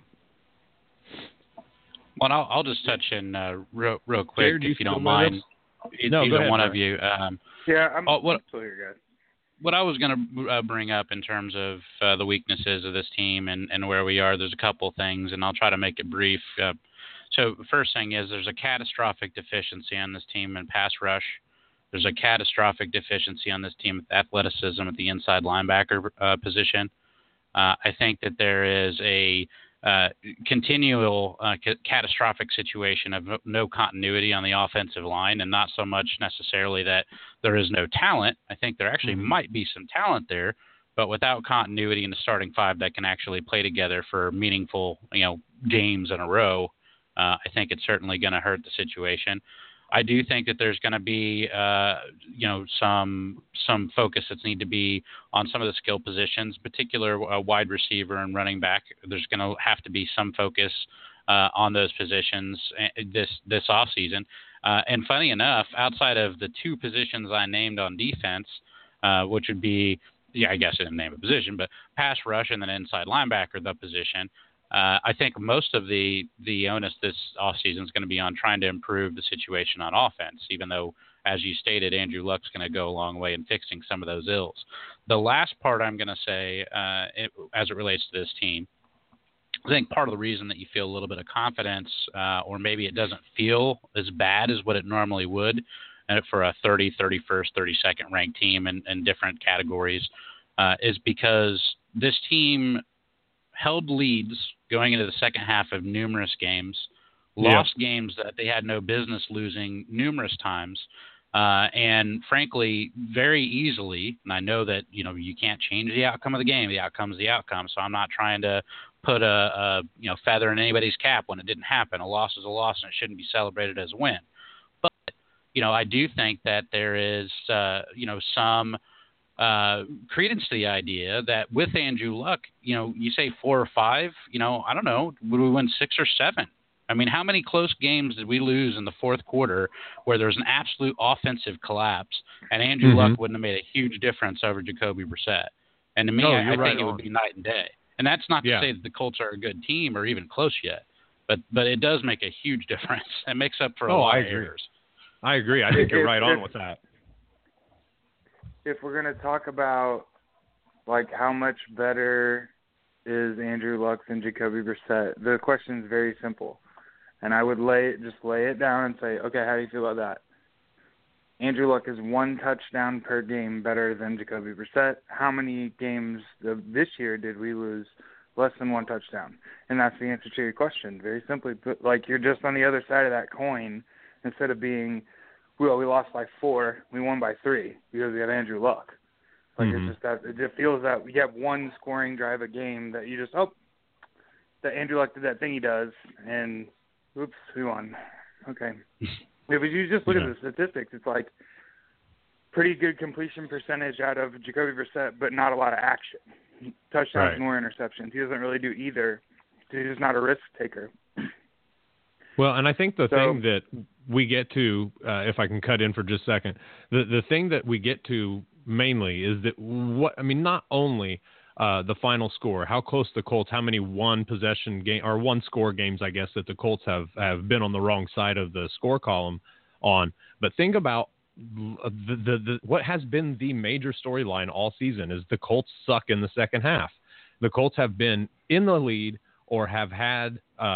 Well, I'll just touch in real quick, Jared, if you don't mind. No, go ahead, one Brad. of you. I'm still here, guys. What I was going to bring up in terms of the weaknesses of this team and where we are, there's a couple things, and I'll try to make it brief. So the first thing is there's a catastrophic deficiency on this team in pass rush. There's a catastrophic deficiency on this team with athleticism at the inside linebacker position. I think that there is a continual catastrophic situation of no continuity on the offensive line, and not so much necessarily that there is no talent. I think there actually might be some talent there, but without continuity in the starting five that can actually play together for meaningful, games in a row, I think it's certainly going to hurt the situation. I do think that there's going to be, some focus that's need to be on some of the skill positions, particular wide receiver and running back. There's going to have to be some focus on those positions this offseason. And funny enough, outside of the two positions I named on defense, which would be, I guess I didn't name a position, but pass rush and then inside linebacker, the position. I think most of the onus this offseason is going to be on trying to improve the situation on offense, even though, as you stated, Andrew Luck's going to go a long way in fixing some of those ills. The last part I'm going to say, as it relates to this team, I think part of the reason that you feel a little bit of confidence, or maybe it doesn't feel as bad as what it normally would for a 30, 31st, 32nd ranked team in different categories, is because this team held leads going into the second half of numerous games, lost games that they had no business losing numerous times, and frankly, very easily. And I know that, you can't change the outcome of the game. The outcome is the outcome. So I'm not trying to put a feather in anybody's cap when it didn't happen. A loss is a loss, and it shouldn't be celebrated as a win. But, I do think that there is, some credence to the idea that with Andrew Luck, you say 4 or 5, I don't know, would we win 6 or 7? I mean, how many close games did we lose in the fourth quarter where there was an absolute offensive collapse and Andrew Luck wouldn't have made a huge difference over Jacoby Brissett? And to me, I think it would be night and day. And that's not to say that the Colts are a good team or even close yet, but it does make a huge difference. It makes up for a lot of errors. I agree. I think you're right on with that. If we're going to talk about, how much better is Andrew Luck than Jacoby Brissett, the question is very simple. And I would lay it down and say, okay, how do you feel about that? Andrew Luck is 1 touchdown per game better than Jacoby Brissett. How many games this year did we lose less than 1 touchdown? And that's the answer to your question. Very simply, you're just on the other side of that coin. Instead of being, we lost by 4, we won by 3 because we had Andrew Luck. It's just that it just feels that we have 1 scoring drive a game that you just that Andrew Luck did that thing he does, and oops, we won. Okay. If you just look at the statistics, it's pretty good completion percentage out of Jacoby Brissett, but not a lot of action. Touchdowns, more interceptions. He doesn't really do either. He's just not a risk taker. Well, and I think the thing that we get to, if I can cut in for just a second, the thing that we get to mainly is that not only the final score, how close the Colts, how many one-possession game or one-score games, I guess, that the Colts have been on the wrong side of the score column on, but think about the what has been the major storyline all season is the Colts suck in the second half. The Colts have been in the lead or have had,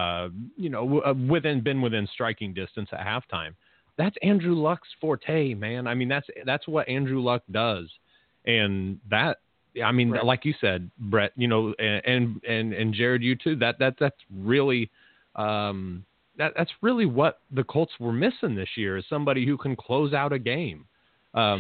been within striking distance at halftime. That's Andrew Luck's forte, man. I mean, that's what Andrew Luck does, and that, like you said, Brett, and Jared, you too. That's really, that's really what the Colts were missing this year is somebody who can close out a game. I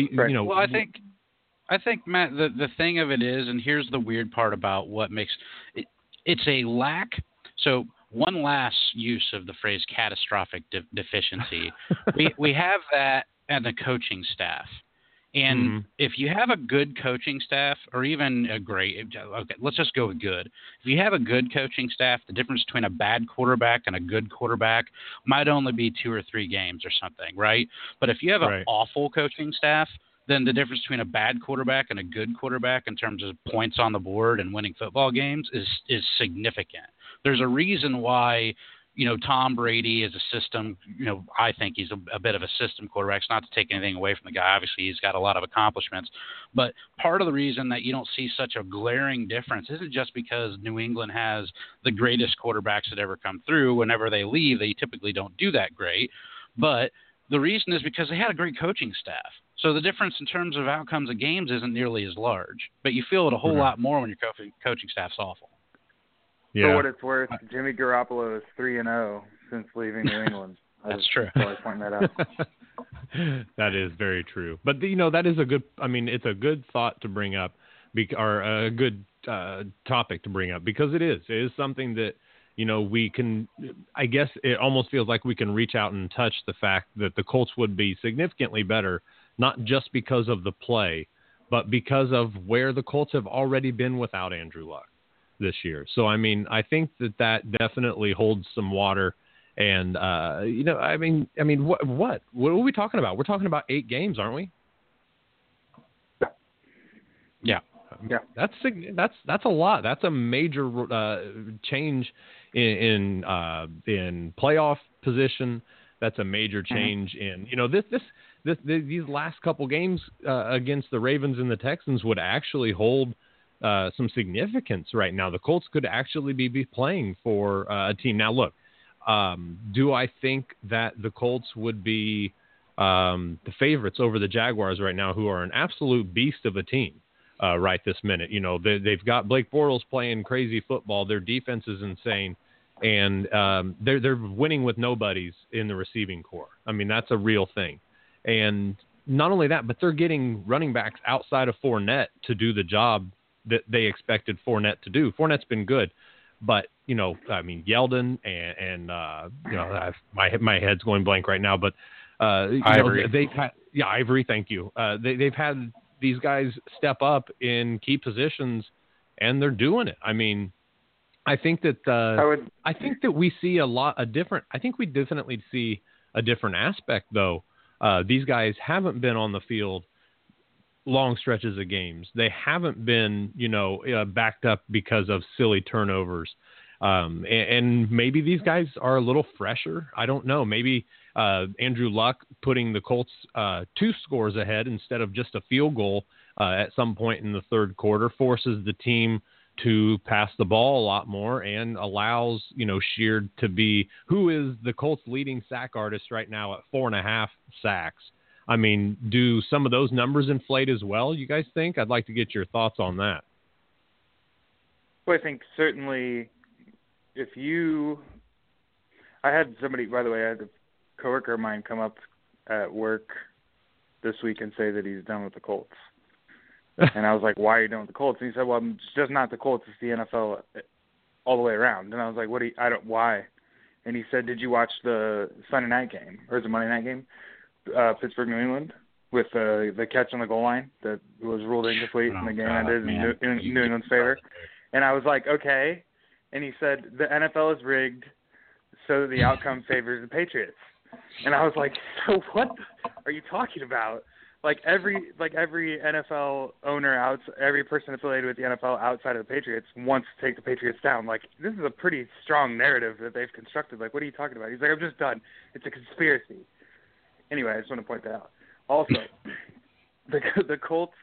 think Matt, the thing of it is, and here's the weird part about what makes it. It's a lack. So one last use of the phrase catastrophic deficiency. we have that at the coaching staff. And if you have a good coaching staff or even let's just go with good. If you have a good coaching staff, the difference between a bad quarterback and a good quarterback might only be 2 or 3 games or something, right? But if you have an awful coaching staff, then the difference between a bad quarterback and a good quarterback in terms of points on the board and winning football games is significant. There's a reason why, Tom Brady is a system, I think he's a bit of a system quarterback. It's not to take anything away from the guy. Obviously, he's got a lot of accomplishments. But part of the reason that you don't see such a glaring difference isn't just because New England has the greatest quarterbacks that ever come through. Whenever they leave, they typically don't do that great. But the reason is because they had a great coaching staff. So the difference in terms of outcomes of games isn't nearly as large, but you feel it a whole lot more when your coaching staff's awful. Yeah. For what it's worth, Jimmy Garoppolo is 3-0 since leaving New England. That's true. I was pointing that out. That is very true. But that is a good. I mean, it's a good thought to bring up, or a good topic to bring up, because it is something that we can. I guess it almost feels like we can reach out and touch the fact that the Colts would be significantly better, not just because of the play, but because of where the Colts have already been without Andrew Luck this year. So I mean, I think that definitely holds some water. And I mean, what are we talking about? We're talking about 8 games, aren't we? Yeah. That's a lot. That's a major change in playoff position. That's a major change in these last couple games against the Ravens and the Texans would actually hold some significance right now. The Colts could actually be playing for a team. Now, look. Do I think that the Colts would be the favorites over the Jaguars right now, who are an absolute beast of a team right this minute? They've got Blake Bortles playing crazy football. Their defense is insane, and they're winning with nobodies in the receiving corps. I mean, that's a real thing. And not only that, but they're getting running backs outside of Fournette to do the job that they expected Fournette to do. Fournette's been good. But, I mean, Yeldon and my head's going blank right now, but Ivory. Ivory, thank you. They've had these guys step up in key positions, and they're doing it. I mean, I think that we see I think we definitely see a different aspect, though. These guys haven't been on the field long stretches of games. They haven't been, backed up because of silly turnovers. And maybe these guys are a little fresher. I don't know. Maybe Andrew Luck putting the Colts 2 scores ahead instead of just a field goal at some point in the third quarter forces the team to pass the ball a lot more and allows, Sheard to be, who is the Colts leading sack artist right now at 4.5 sacks. I mean, do some of those numbers inflate as well, you guys think? I'd like to get your thoughts on that. Well, I think certainly I had somebody, by the way, I had a coworker of mine come up at work this week and say that he's done with the Colts. And I was like, why are you done with the Colts? And he said, well, it's just not the Colts, it's the NFL all the way around. And I was like, why? And he said, did you watch the Sunday night game, or is it Monday night game? Pittsburgh, New England, with the catch on the goal line that was ruled incomplete and the game ended in New England's favor. And I was like, okay. And he said, the NFL is rigged so that the outcome favors the Patriots. And I was like, so what are you talking about? Like every NFL owner, every person affiliated with the NFL outside of the Patriots wants to take the Patriots down. Like, this is a pretty strong narrative that they've constructed. Like, what are you talking about? He's like, I'm just done. It's a conspiracy. Anyway, I just want to point that out. Also, the Colts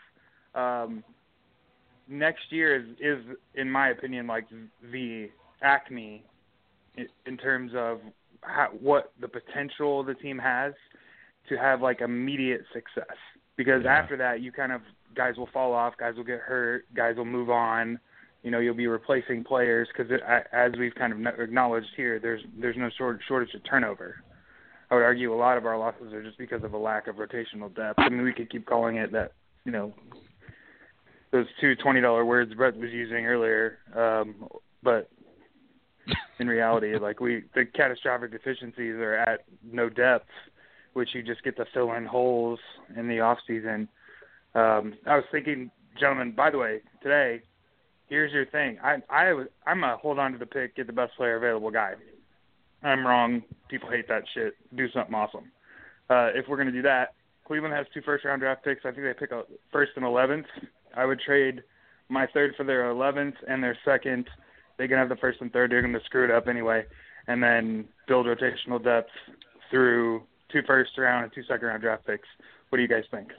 next year is, in my opinion, like the acme in terms of what the potential the team has to have like immediate success. Because after that, guys will fall off, guys will get hurt, guys will move on. You'll be replacing players because, as we've kind of acknowledged here, there's no shortage of turnover. I would argue a lot of our losses are just because of a lack of rotational depth. I mean, we could keep calling it that, those two $20 words Brett was using earlier. But in reality, the catastrophic deficiencies are at no depth, which you just get to fill in holes in the off season. I was thinking, gentlemen, by the way, today, here's your thing. I'm a hold on to the pick, get the best player available guy. I'm wrong. People hate that shit. Do something awesome. If we're going to do that, Cleveland has 2 first-round draft picks. I think they pick a first and 11th. I would trade my third for their 11th and their second. They can have the first and third. They're going to screw it up anyway. And then build rotational depth through 2 first-round and 2 second-round draft picks. What do you guys think?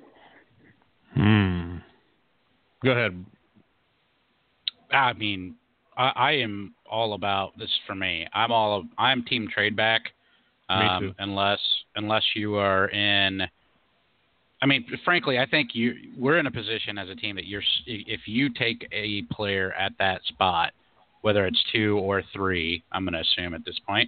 Go ahead. I mean, I am all about this. For me, I'm team trade back. Me too. Unless you are in. I mean, frankly, I think we're in a position as a team that if you take a player at that spot, whether it's 2 or 3, I'm going to assume at this point,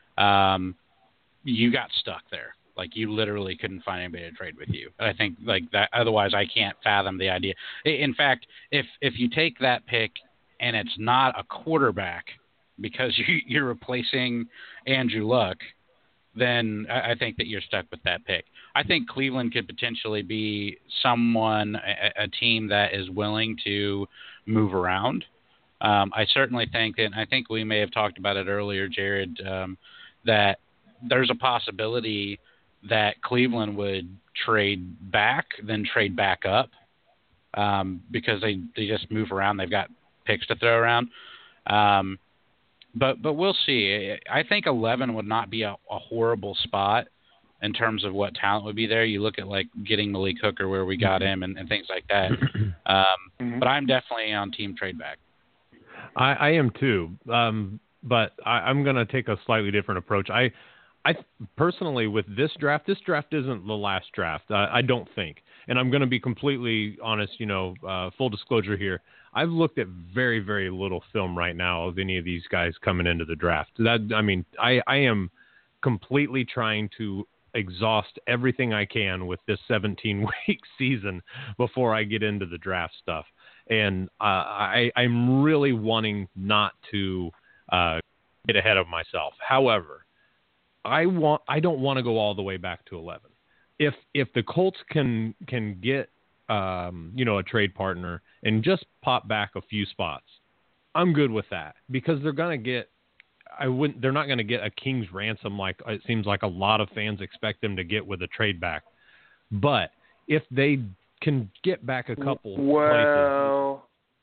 you got stuck there. Like, you literally couldn't find anybody to trade with you. I think, like, that. Otherwise, I can't fathom the idea. In fact, if you take that pick and it's not a quarterback because you're replacing Andrew Luck, then I think that you're stuck with that pick. I think Cleveland could potentially be a team that is willing to move around. I certainly think, and I think we may have talked about it earlier, Jared, that there's a possibility that Cleveland would trade back, then trade back up, because they just move around. They've got picks to throw around. But we'll see. I think 11 would not be a horrible spot in terms of what talent would be there. You look at, like, getting Malik Hooker where we got him and things like that. But I'm definitely on team trade back. I am too. But I'm going to take a slightly different approach. I personally, with this draft isn't the last draft. I don't think. And I'm going to be completely honest, full disclosure here. I've looked at very, very little film right now of any of these guys coming into the draft. I am completely trying to exhaust everything I can with this 17-week season before I get into the draft stuff. And I'm really wanting not to get ahead of myself. However, I don't want to go all the way back to 11. If the Colts can get a trade partner and just pop back a few spots, I'm good with that, because they're going to get. They're not going to get a king's ransom like it seems like a lot of fans expect them to get with a trade back. But if they can get back a couple places,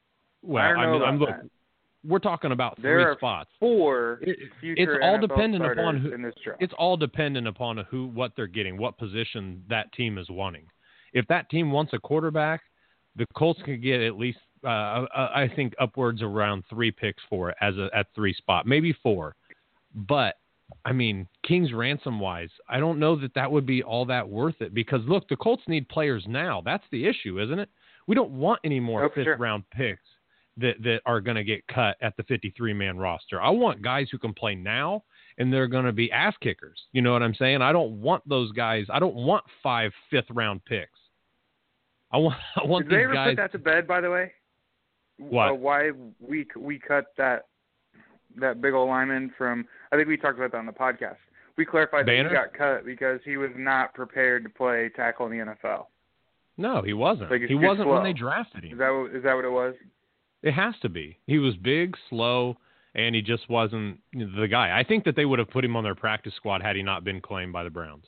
we're talking about three spots. Four future NFL starters in this draft. It's all dependent upon what they're getting, what position that team is wanting. If that team wants a quarterback, the Colts could get at least, I think, upwards around 3 picks for it at 3 spot, maybe 4. But, King's ransom wise, I don't know that would be all that worth it, because, look, the Colts need players now. That's the issue, isn't it? We don't want any more fifth-round picks that are going to get cut at the 53-man roster. I want guys who can play now, and they're going to be ass kickers. You know what I'm saying? I don't want those guys. I don't want 5 fifth-round picks. I want Did they these ever guys. put that to bed, by the way? What? Why we cut that big old lineman from? I think we talked about that on the podcast. We clarified Banner? that he got cut because he was not prepared to play tackle in the NFL. No, he wasn't. Like, he wasn't when they drafted him. Is that what it was? It has to be. He was big, slow, and he just wasn't the guy. I think that they would have put him on their practice squad had he not been claimed by the Browns.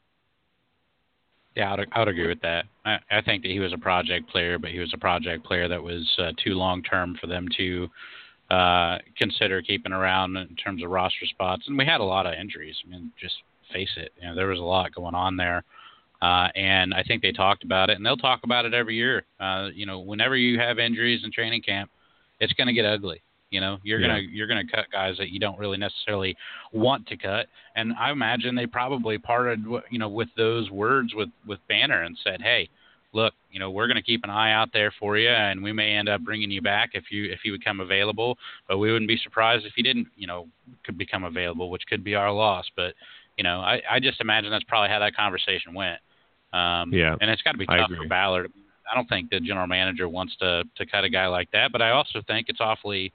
Yeah, I would agree with that. I think that he was a project player, but he was a project player that was too long-term for them to consider keeping around in terms of roster spots. And we had a lot of injuries. Just face it. There was a lot going on there. And I think they talked about it, and they'll talk about it every year. Whenever you have injuries in training camp, it's going to get ugly. You're gonna cut guys that you don't really necessarily want to cut. And I imagine they probably parted, with those words with Banner and said, "Hey, look, we're going to keep an eye out there for you, and we may end up bringing you back if you become available. But we wouldn't be surprised if you didn't, could become available, which could be our loss. But I just imagine that's probably how that conversation went. And it's got to be tough for Ballard. I don't think the general manager wants to cut a guy like that, but I also think it's awfully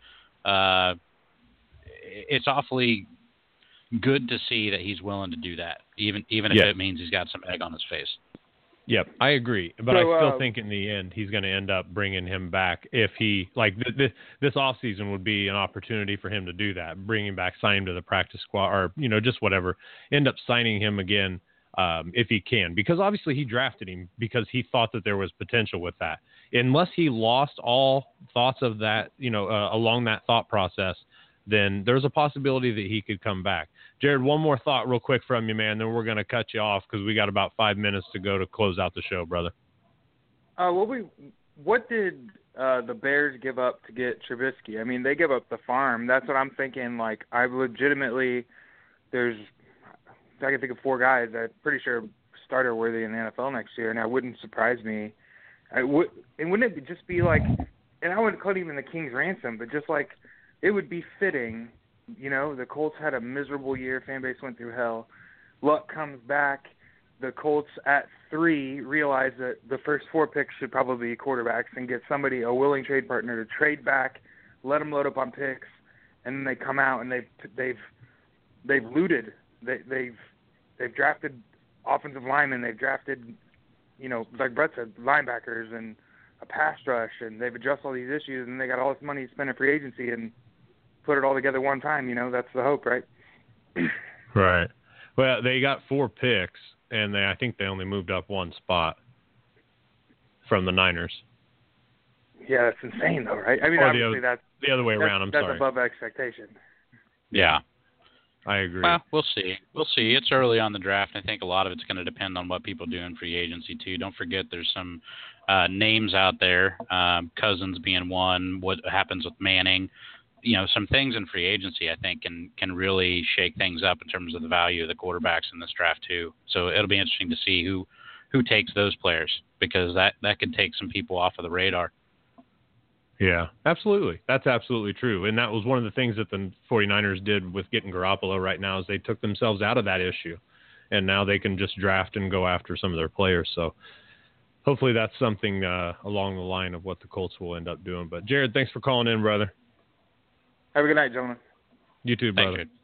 good to see that he's willing to do that, even if it means he's got some egg on his face. Yep, I agree, but I still think in the end he's going to end up bringing him back if he this offseason would be an opportunity for him to do that, bring him back, sign him to the practice squad, or just whatever, end up signing him again if he can, because obviously he drafted him because he thought that there was potential with that. Unless he lost all thoughts of that, along that thought process, then there's a possibility that he could come back. Jared, one more thought real quick from you, man, then we're going to cut you off because we got about 5 minutes to go to close out the show, brother. What did the Bears give up to get Trubisky? They give up the farm. That's what I'm thinking. I can think of 4 guys that I'm pretty sure starter worthy in the NFL next year, and that wouldn't surprise me. And wouldn't it just be and I wouldn't call it even the King's ransom, but just it would be fitting. You know, the Colts had a miserable year. Fan base went through hell. Luck comes back. The Colts at 3 realize that the first 4 picks should probably be quarterbacks and get somebody, a willing trade partner, to trade back, let them load up on picks, and then they come out and they've looted. They've drafted offensive linemen. They've drafted, you know, like Brett said, linebackers and a pass rush, and they've addressed all these issues, and they got all this money to spend in free agency and put it all together one time. You know, that's the hope, right? Right. Well, they got 4 picks, and I think they only moved up 1 spot from the Niners. Yeah, that's insane, though, right? I mean, Or obviously that's the other way around. That's sorry. above expectation. Yeah. I agree. Well, we'll see. We'll see. It's early on the draft. I think a lot of it's going to depend on what people do in free agency, too. Don't forget there's some names out there, Cousins being one, what happens with Manning. You know, some things in free agency, I think, can really shake things up in terms of the value of the quarterbacks in this draft, too. So it'll be interesting to see who takes those players, because that could take some people off of the radar. Yeah, absolutely. That's absolutely true. And that was one of the things that the 49ers did with getting Garoppolo right now, is they took themselves out of that issue. And now they can just draft and go after some of their players. So hopefully that's something along the line of what the Colts will end up doing. But, Jared, thanks for calling in, brother. Have a good night, gentlemen. You too, brother. Thank you.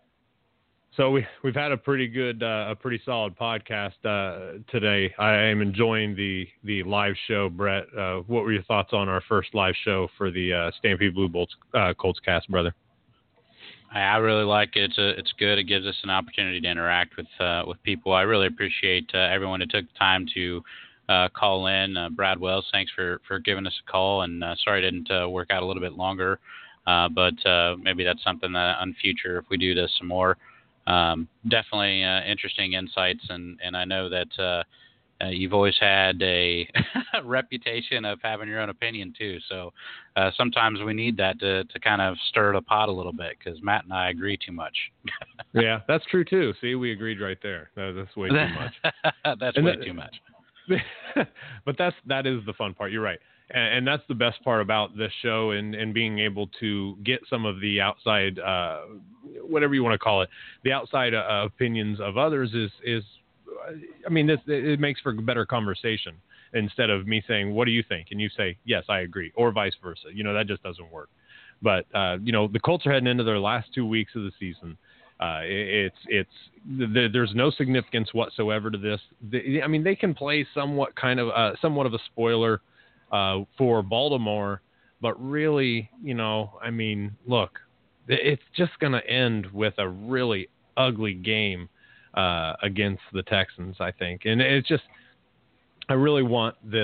So we've had a pretty good, a pretty solid podcast today. I am enjoying the live show, Brett. What were your thoughts on our first live show for the Stampede Blue Bolts Colts cast, brother? I really like it. It's good. It gives us an opportunity to interact with people. I really appreciate everyone who took the time to call in. Brad Wells, thanks for giving us a call. And sorry it didn't work out a little bit longer, but maybe that's something that in future, if we do this some more. Definitely interesting insights, and I know that you've always had a reputation of having your own opinion too. So sometimes we need that to kind of stir the pot a little bit, because Matt and I agree too much. Yeah, that's true too. See, we agreed right there. That's way too much. That's way too much. But that is the fun part. You're right. And that's the best part about this show, and being able to get some of the outside, whatever you want to call it, the outside opinions of others is I mean, it makes for a better conversation, instead of me saying, what do you think? And you say, yes, I agree, or vice versa. You know, that just doesn't work. But, you know, the Colts are heading into their last 2 weeks of the season. There's no significance whatsoever to this. I mean, they can play somewhat of a spoiler for Baltimore, but really, you know, I mean, look, it's just going to end with a really ugly game against the Texans, I think. And it's just, I really want this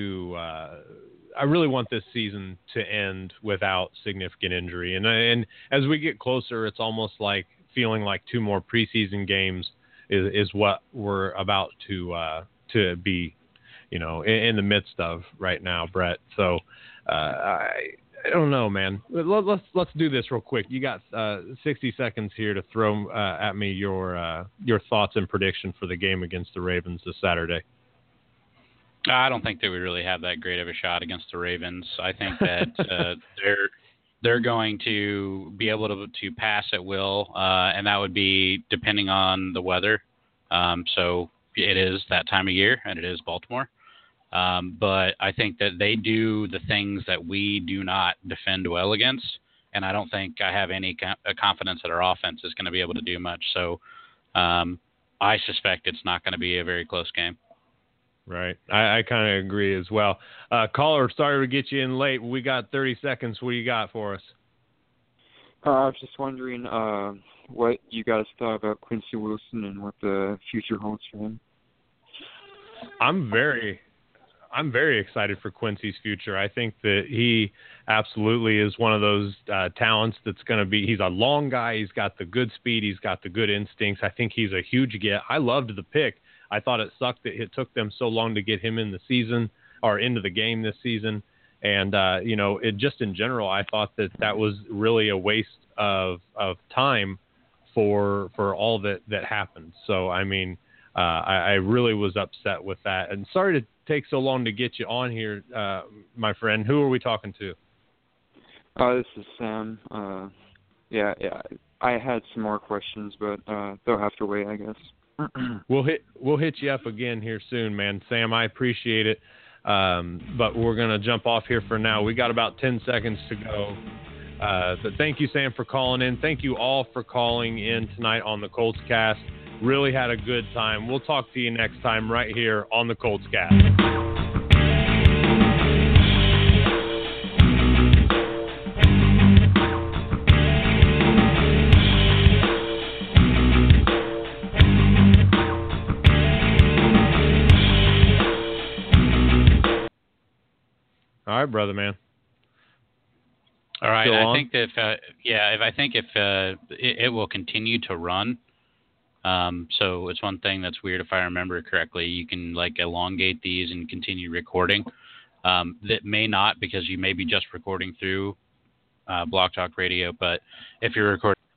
season to end without significant injury. And as we get closer, it's almost like feeling like 2 more preseason games is what we're about to be, you know, in the midst of right now, Brett. So I don't know, man. Let's do this real quick. You got 60 seconds here to throw at me your thoughts and prediction for the game against the Ravens this Saturday. I don't think that we really have that great of a shot against the Ravens. I think that they're going to be able to pass at will, and that would be depending on the weather. So it is that time of year, and it is Baltimore. But I think that they do the things that we do not defend well against, and I don't think I have any confidence that our offense is going to be able to do much. So I suspect it's not going to be a very close game. Right. I kind of agree as well. Caller, sorry to get you in late. We got 30 seconds. What do you got for us? I was just wondering what you guys thought about Quincy Wilson and what the future holds for him. I'm very excited for Quincy's future. I think that he absolutely is one of those talents that's going to be – he's a long guy. He's got the good speed. He's got the good instincts. I think he's a huge get. I loved the pick. I thought it sucked that it took them so long to get him in the season or into the game this season. And, you know, it just in general, I thought that was really a waste of time for all that happened. So, I mean, I really was upset with that. And sorry to take so long to get you on here, my friend. Who are we talking to? This is Sam. Yeah, I had some more questions, but they'll have to wait, I guess. We'll hit you up again here soon, man. Sam, I appreciate it. But we're gonna jump off here for now. We got about 10 seconds to go. But thank you, Sam, for calling in. Thank you all for calling in tonight on the Colts Cast. Really had a good time. We'll talk to you next time right here on the Colts Cast. All right, brother, man. All right. Still I on? think that if it will continue to run. So it's one thing that's weird. If I remember correctly, you can like elongate these and continue recording. That may not, because you may be just recording through Block Talk Radio. But if you're recording